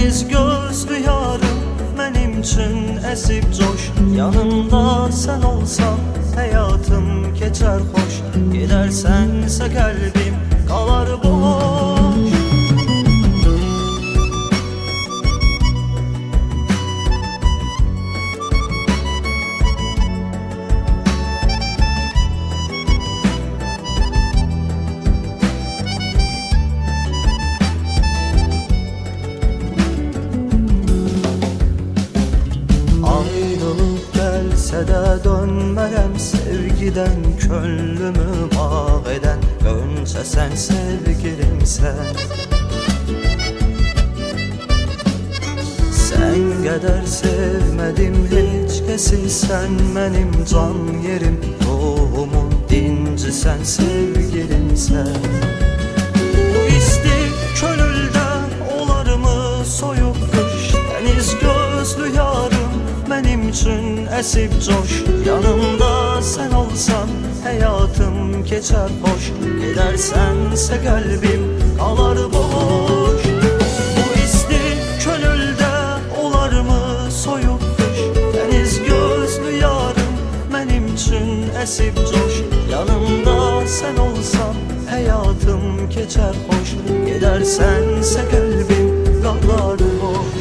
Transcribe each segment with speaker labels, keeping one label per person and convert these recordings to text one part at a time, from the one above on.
Speaker 1: Deniz gözlü yarım benim için esip coş. Yanımda sen olsan hayatım geçer hoş. Gidersense kalbim kalar boş. Ayrılık gelse de dönmerem sevgiden, könlümü bağ eden önce sen sevgilimsen. Sen kadar sevmedim hiç kesi, sen benim can yerim, ruhumun dinci sen sevgilimsen. Bu istik könülde olar mı soyup kış, deniz gözlü yarım benim için esip coş. Yanımda sen olsan hayatım geçer hoş. Gidersense kalbim kalar boş. Bu istik könülde olar mı soyup kış, deniz gözlü yarım benim için esip coş. Yanımda sen olsan hayatım geçer hoş. Gidersense kalbim kalar boş.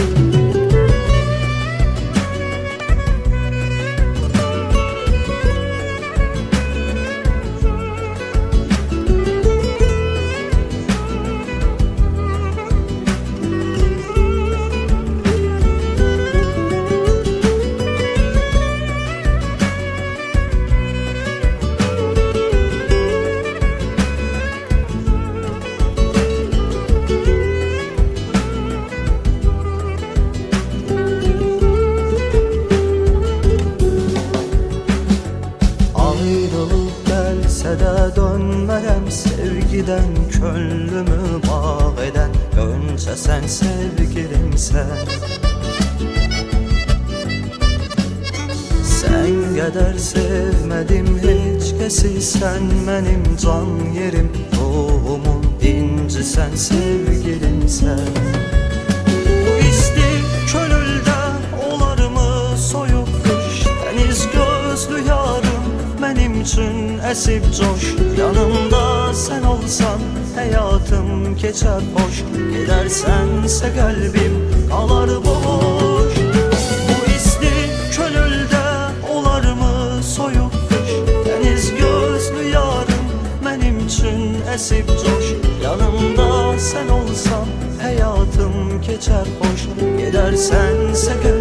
Speaker 1: Ayrılık gelse de dönmerem sevgiden, könlümü bağ eden önce sen sevgilimsen. Sen kadar sevmedim hiç kesi, sen benim can yerim, ruhumun dinci sen sevgilimsen. Bu istik könülde olar mı soyup kış, deniz gözlü yarım benim için esip coş. Yanımda sen olsan hayatım geçer hoş. Gidersense kalbim kalar boş. Bu istik könülde olar mı soyup kış, deniz gözlü yarım benim için esip coş. Yanımda sen olsan hayatım geçer hoş. Gidersense kalbim